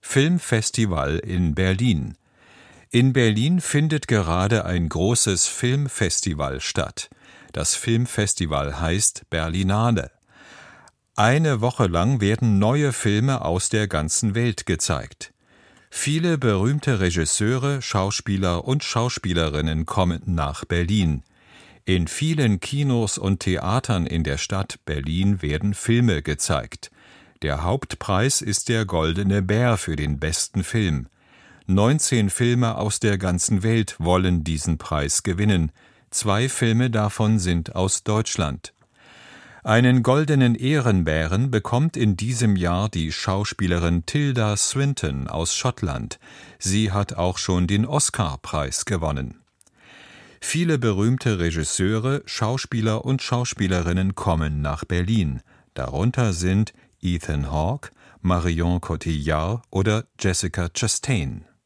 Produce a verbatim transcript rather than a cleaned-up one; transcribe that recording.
Filmfestival in Berlin. In Berlin findet gerade ein großes Filmfestival statt. Das Filmfestival heißt Berlinale. Eine Woche lang werden neue Filme aus der ganzen Welt gezeigt. Viele berühmte Regisseure, Schauspieler und Schauspielerinnen kommen nach Berlin. In vielen Kinos und Theatern in der Stadt Berlin werden Filme gezeigt. Der Hauptpreis ist der Goldene Bär für den besten Film. neunzehn Filme aus der ganzen Welt wollen diesen Preis gewinnen. Zwei Filme davon sind aus Deutschland. Einen goldenen Ehrenbären bekommt in diesem Jahr die Schauspielerin Tilda Swinton aus Schottland. Sie hat auch schon den Oscar-Preis gewonnen. Viele berühmte Regisseure, Schauspieler und Schauspielerinnen kommen nach Berlin. Darunter sind Ethan Hawke, Marion Cotillard oder Jessica Chastain.